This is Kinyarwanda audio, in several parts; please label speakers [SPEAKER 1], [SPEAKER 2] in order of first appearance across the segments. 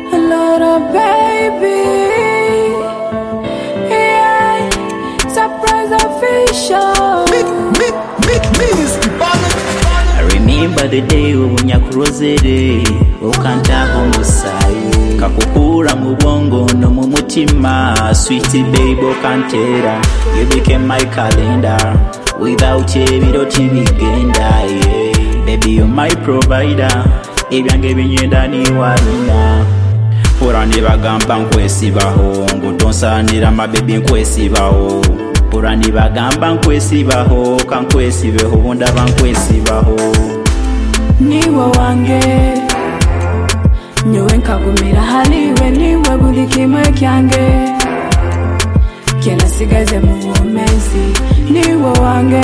[SPEAKER 1] a lot of baby. Yeah, surprise official.
[SPEAKER 2] I remember the day ubunyakurozere ukantaho musayi kakukura mu bongo no mu mutima sweet baby ukantera. You became my calendar, without you biroti bigenda. Yeah. Baby you're my provider, ebyange binyenda ni warina. Pura nibagamba nkwesibaho ngutonsanira mabebi nkwesibaho. Pura nibagamba nkwesibaho kankwesibeho bundaba nkwesibaho.
[SPEAKER 1] Niwe wange nyowe nkagumira haliwe niwe buli kimwe kyange kenasigaze mu bumezi. Niwe wange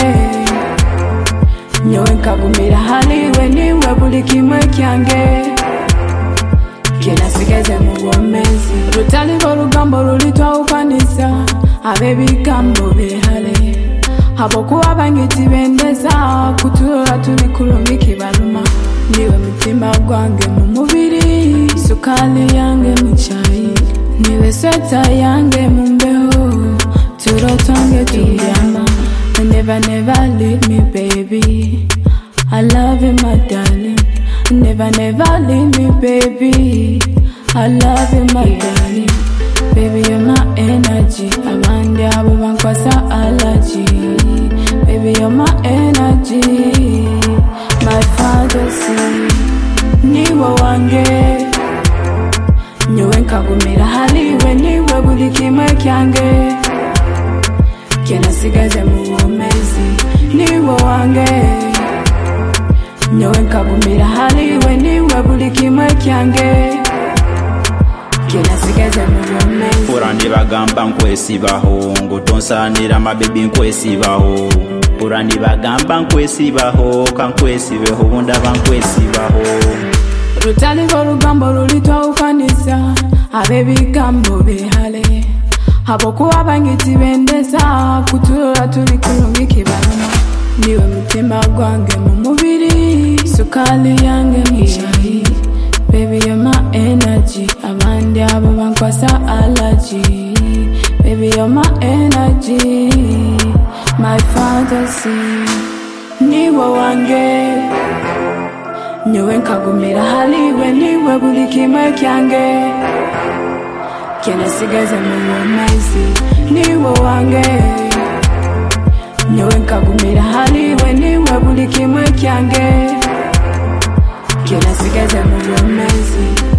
[SPEAKER 1] nyowe nkagumira haliwe niwe buli kimwe kyange kenasigaze mu bumezi. Rutaliho rugambo rulitwawukanisa abebigambo behale habokuba bangiti bendeza kutura tuli kulumiki baluma. Niwe mutima gwange mu mubiri, sukali yange mu chai, niwe sweta yange mu mbeho, turotonge turyama. Never leave me baby, I love you my darling. Never leave me baby, I love you my darling. Baby you're my energy, abandi abo bankwasa allergy. Baby you're my energy, my fantasy. Niwe wange nyowe nkagumira haliwe niwe buli kimwe kyange kenasigaze mu bumezi. Niwe wange nyowe nkagumira haliwe niwe buli kimwe kyange kenasigaze mu bumezi.
[SPEAKER 2] Pura nibagamba nkwesibaho ngutonsanira mabebi nkwesibaho. Pura nibagamba nkwesibaho kankwesibeho bundaba nkwesibaho.
[SPEAKER 1] Rutaliho rugambo rulitwawukanisa abebigambo behale habokuba bangiti bendeza kutura tuli kulumiki baluma. Niwe mutima gwange mu mubiri, sukali yange mu chai. Baby you're my energy, abandi abo bankwasa allergy. Baby you're my energy, my fantasy. Niwe wange nyowe nkagumira haliwe niwe buli kimwe kyange kenasigaze mu bumezi. Niwe wange nyowe nkagumira haliwe niwe buli kimwe kyange kenasigaze mu bumezi.